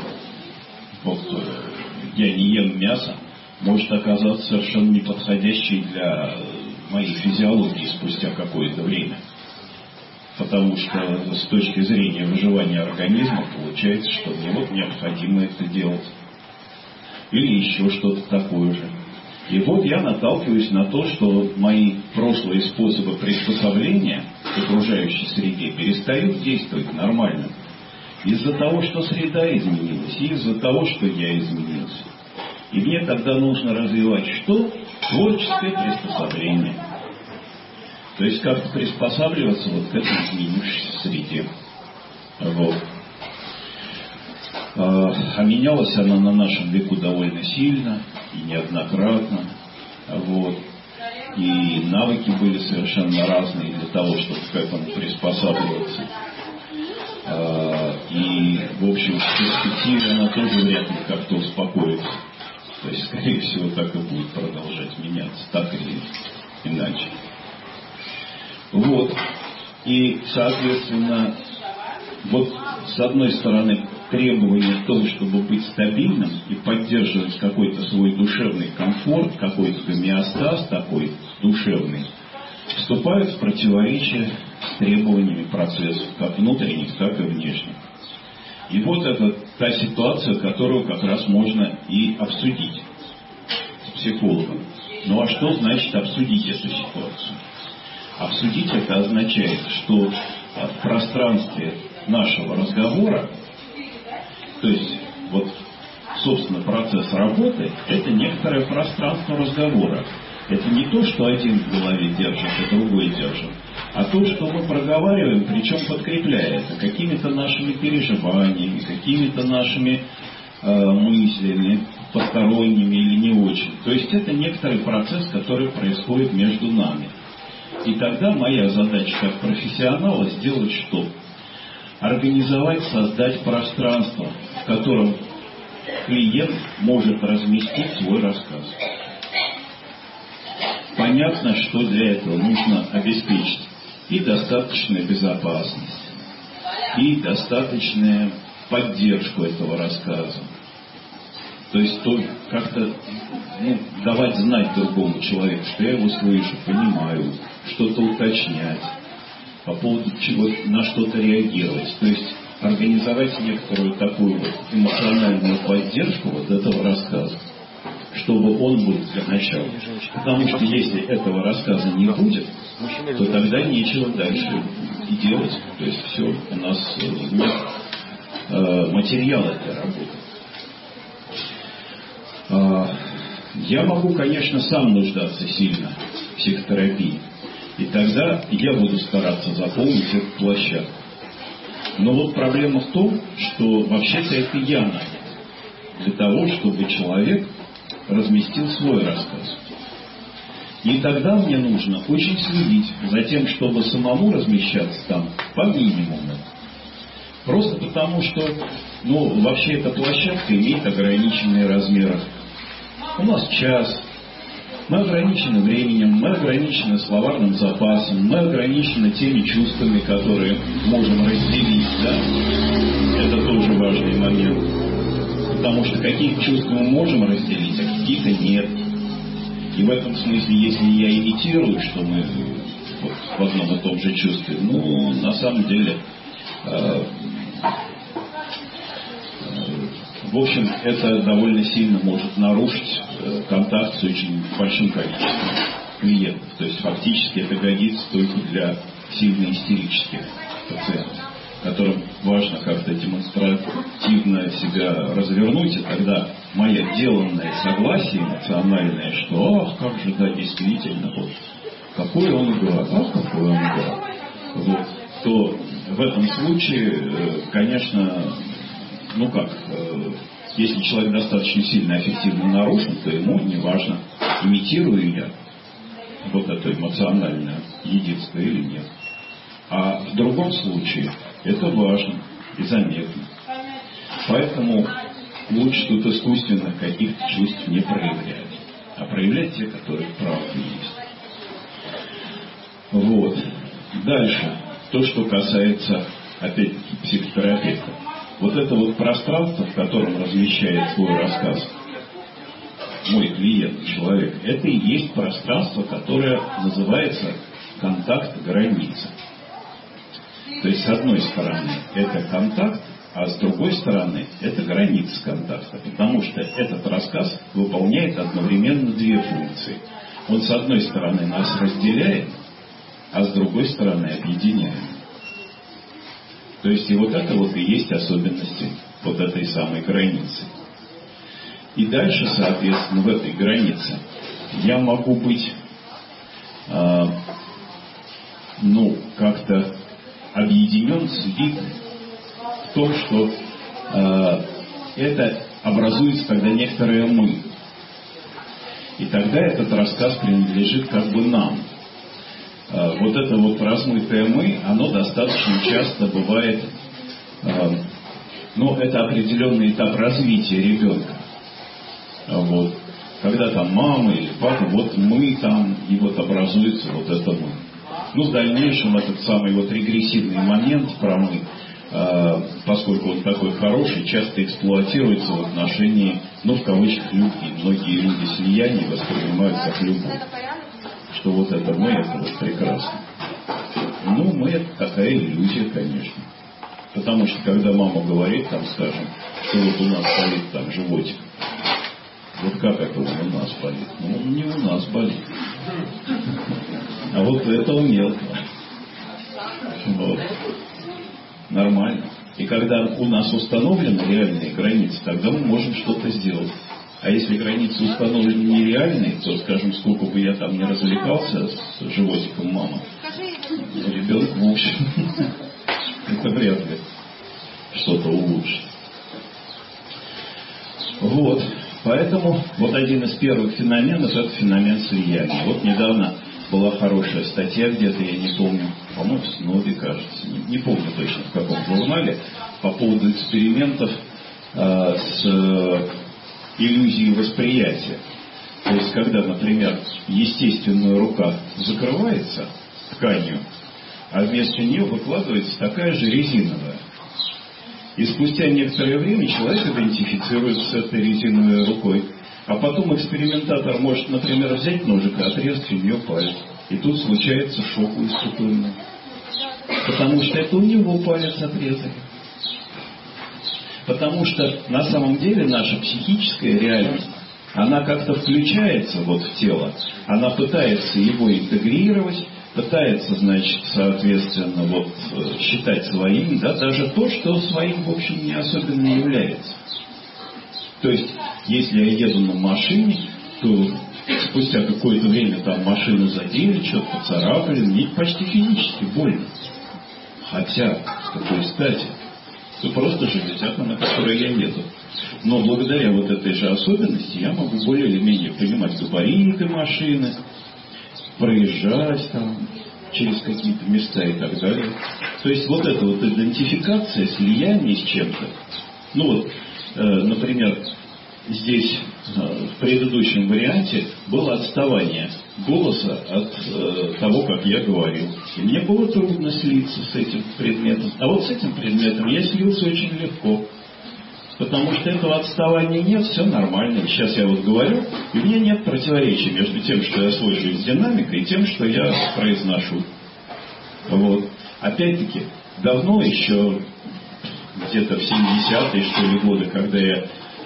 я не ем мясо, может оказаться совершенно неподходящей для моей физиологии спустя какое-то время. Потому что с точки зрения выживания организма получается, что мне необходимо это делать. Или еще что-то такое же. И вот я наталкиваюсь на то, что мои прошлые способы приспособления к окружающей среде перестают действовать нормально. Из-за того, что среда изменилась, и из-за того, что я изменился. И мне тогда нужно развивать что? Творческое приспособление. То есть как-то приспосабливаться к этой изменившейся среде. Вот. А менялась она на нашем веку довольно сильно и неоднократно. Вот. И навыки были совершенно разные для того, чтобы к этому приспосабливаться. И, в общем, в перспективе она тоже вряд ли как-то успокоится. То есть, скорее всего, так и будет продолжать меняться, так или иначе. Вот. И, соответственно, с одной стороны, требование в том, чтобы быть стабильным и поддерживать какой-то свой душевный комфорт, какой-то гомеостаз такой душевный, вступают в противоречие с требованиями процессов, как внутренних, так и внешних. И вот это та ситуация, которую как раз можно и обсудить с психологом. Ну а что значит обсудить эту ситуацию? Обсудить это означает, что в пространстве нашего разговора, то есть собственно, процесс работы, это некоторое пространство разговора. Это не то, что один в голове держит, а другой держит, а то, что мы проговариваем, причем подкрепляя это какими-то нашими переживаниями, какими-то нашими мыслями, посторонними или не очень. То есть это некоторый процесс, который происходит между нами. И тогда моя задача как профессионала сделать что? Организовать, создать пространство, в котором клиент может разместить свой рассказ. Понятно, что для этого нужно обеспечить и достаточную безопасность, и достаточную поддержку этого рассказа. То есть как-то давать знать другому человеку, что я его слышу, понимаю, что-то уточнять, по поводу чего на что-то реагировать. То есть организовать некоторую такую эмоциональную поддержку этого рассказа, чтобы он был для начала. Потому что если этого рассказа не будет, то тогда нечего дальше и делать. То есть все, у нас нет материала для работы. Я могу, конечно, сам нуждаться сильно в психотерапии. И тогда я буду стараться заполнить эту площадку. Но проблема в том, что вообще-то это я нанят для того, чтобы человек разместил свой рассказ. И тогда мне нужно очень следить за тем, чтобы самому размещаться там по минимуму. Просто потому, что вообще эта площадка имеет ограниченные размеры. У нас час, Мы ограничены временем, мы ограничены словарным запасом, мы ограничены теми чувствами, которые можем разделить, да? Это тоже важный момент. Потому что какие-то чувства мы можем разделить, а какие-то нет. И в этом смысле, если я имитирую, что мы вот в одном и том же чувстве, ну, на самом деле, в общем, это довольно сильно может нарушить контакт с очень большим количеством клиентов. То есть фактически это годится только для сильно истерических пациентов, которым важно как-то демонстративно себя развернуть, и тогда мое деланное согласие эмоциональное, что ах, как же, да, действительно, вот, какой он дурак, ах, какой он дурак. Вот, то в этом случае, конечно, ну как, если человек достаточно сильно аффективно нарушен, то ему не важно, имитирую я вот это эмоциональное единство или нет. А в другом случае это важно и заметно. Поэтому лучше тут искусственных каких-то чувств не проявлять, а проявлять те, которые правда есть. Вот. Дальше. То, что касается, опять-таки, психотерапевта. Вот это вот пространство, в котором размещает свой рассказ мой клиент, человек, это и есть пространство, которое называется контакт границы. То есть, с одной стороны, это контакт, а с другой стороны, это граница контакта. Потому что этот рассказ выполняет одновременно две функции. Он, с одной стороны, нас разделяет, а с другой стороны, объединяет. То есть, и вот это вот и есть особенности вот этой самой границы. И дальше, соответственно, в этой границе я могу быть, как-то объединен, слит в том, что это образуется тогда некоторое «мы». И тогда этот рассказ принадлежит как бы нам. Вот это вот размытое «мы», оно достаточно часто бывает, это определенный этап развития ребенка. Вот. Когда там мама или папа, вот мы там, и вот образуется вот это «мы». В дальнейшем этот самый вот регрессивный момент про «мы», поскольку он такой хороший, часто эксплуатируется в отношении, в кавычках, любви. Многие люди слияния воспринимают как любовь. Что вот это «мы», это вот прекрасно. «Мы» — это такая иллюзия, конечно. Потому что, когда мама говорит, там, скажем, что вот у нас болит там животик, вот как это он у нас болит? Он не у нас болит. А вот это у мелкого. Вот. Нормально. И когда у нас установлены реальные границы, тогда мы можем что-то сделать. А если границы установлены нереальные, то, скажем, сколько бы я там не развлекался с животиком мамы, ребенок в общем, это вряд ли что-то улучшит. Вот. Поэтому вот один из первых феноменов — это феномен слияния. Вот недавно была хорошая статья где-то, я не помню, по-моему, в СНОБе, кажется, не помню точно в каком журнале, по поводу экспериментов с иллюзией восприятия. То есть, когда, например, естественная рука закрывается тканью, а вместо нее выкладывается такая же резиновая. И спустя некоторое время человек идентифицируется с этой резиновой рукой. А потом экспериментатор может, например, взять ножик и отрезать у нее палец. И тут случается шок у испытуемого. Потому что это у него палец отрезали. Потому что на самом деле наша психическая реальность, она как-то включается вот в тело. Она пытается его интегрировать, пытается, значит, соответственно, вот считать своим, да, даже то, что своим, в общем, не особенно является. То есть, если я еду на машине, то спустя какое-то время там машину задели, что-то поцарапали, мне почти физически больно. Хотя, с какой стати? Это просто железяка, на которой я еду. Но благодаря вот этой же особенности я могу более или менее понимать габариты машины, проезжать там через какие-то места и так далее. То есть вот эта вот идентификация, слияние с чем-то. Например, здесь в предыдущем варианте было отставание голоса от того, как я говорил. И мне было трудно слиться с этим предметом. А вот с этим предметом я слился очень легко. Потому что этого отставания нет, все нормально. Сейчас я вот говорю, и у меня нет противоречия между тем, что я слышу из динамика, и тем, что я произношу. Вот. Опять-таки, давно еще, где-то в 70-е, что ли, годы, когда я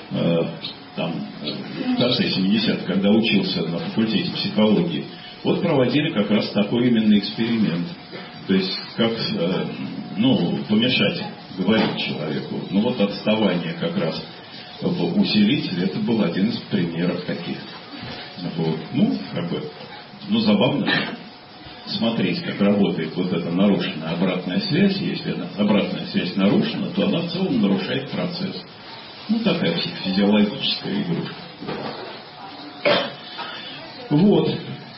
в конце 70-х, когда учился на факультете психологии, вот проводили как раз такой именно эксперимент. То есть, как, помешать говорить человеку. Ну вот отставание как раз в усилителе, это был один из примеров таких. Вот. Забавно смотреть, как работает вот эта нарушенная обратная связь. Если обратная связь нарушена, то она в целом нарушает процесс. Такая физиологическая игрушка. Вот.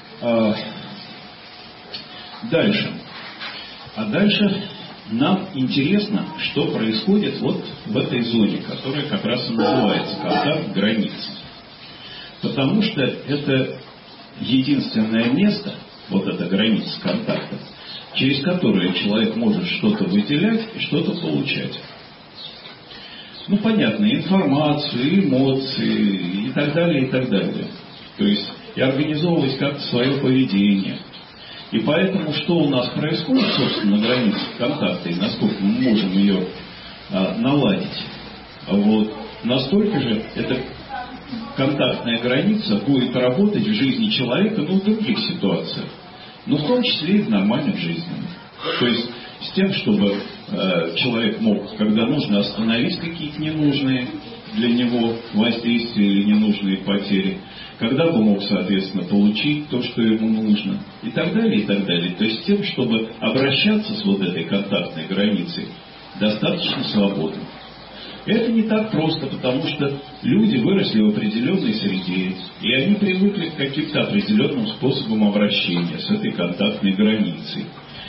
Дальше. Дальше нам интересно, что происходит вот в этой зоне, которая как раз и называется контакт границ. Потому что это единственное место, вот эта граница контакта, через которое человек может что-то выделять и что-то получать. Понятно, информацию, эмоции и так далее, и так далее. То есть и организовывать как-то свое поведение. И поэтому, что у нас происходит, собственно, на границе контакта, и насколько мы можем ее наладить, настолько же эта контактная граница будет работать в жизни человека, в других ситуациях, но в том числе и в нормальных жизненных. То есть с тем, чтобы человек мог, когда нужно, остановить какие-то ненужные для него воздействия или ненужные потери, когда бы мог, соответственно, получить то, что ему нужно, и так далее, и так далее. То есть с тем, чтобы обращаться с вот этой контактной границей достаточно свободно. И это не так просто, потому что люди выросли в определенной среде, и они привыкли к каким-то определенным способам обращения с этой контактной границей.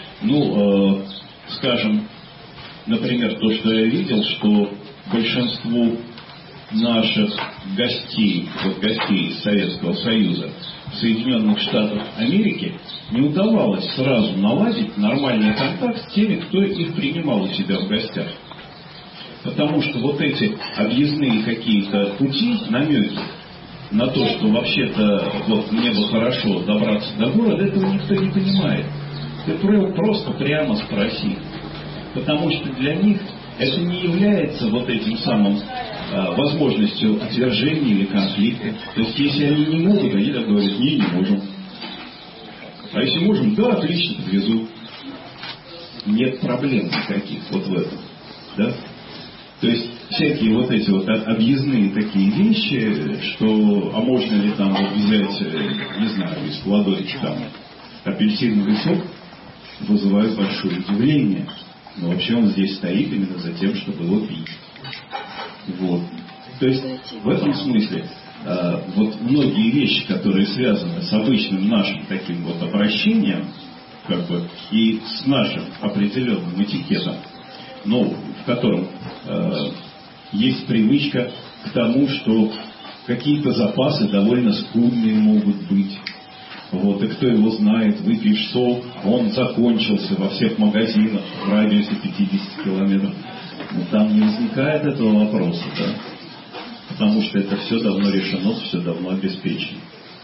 Скажем, например, то, что я видел, что большинству наших гостей из Советского Союза в Соединенных Штатах Америки не удавалось сразу наладить нормальный контакт с теми, кто их принимал у себя в гостях. Потому что вот эти объездные какие-то пути, намеки на то, что вообще-то мне бы хорошо добраться до города, этого никто не понимает. Ты просто прямо спроси. Потому что для них это не является вот этим самым возможностью отвержения или конфликта. То есть, если они не могут, они так говорят: не можем. А если можем, да, отлично, подвезу. Нет проблем никаких вот в этом. Да? То есть, всякие вот эти вот объездные такие вещи, что, а можно ли там взять, не знаю, из кладовки там апельсиновый сок, вызывают большое удивление. Но вообще он здесь стоит именно за тем, чтобы его пить. Вот. То есть в этом смысле многие вещи, которые связаны с обычным нашим таким вот обращением, и с нашим определенным этикетом, в котором есть привычка к тому, что какие-то запасы довольно скудные могут быть. И кто его знает, выпьешь сок, он закончился во всех магазинах в радиусе 50 километров. Там не возникает этого вопроса, да? Потому что это все давно решено, все давно обеспечено.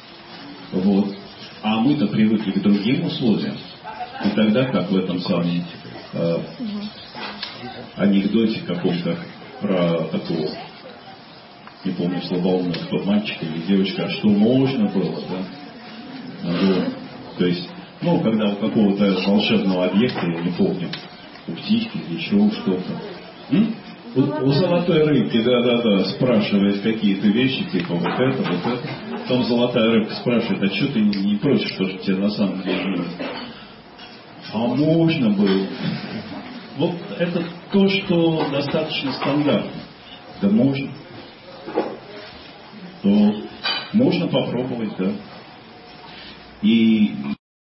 А мы-то привыкли к другим условиям. И тогда, как в этом самом анекдоте каком-то про такого, не помню слабоумного, кто мальчик или девочка, а что можно было, да? То есть, когда у какого-то волшебного объекта, я не помню, у птички или еще что-то, у золотой рыбки, да, спрашивает какие-то вещи, типа вот это. Потом золотая рыбка спрашивает: а что ты не просишь, что же тебе на самом деле нужно? А можно было. Вот это то, что достаточно стандартно. Да можно. То можно попробовать, да. И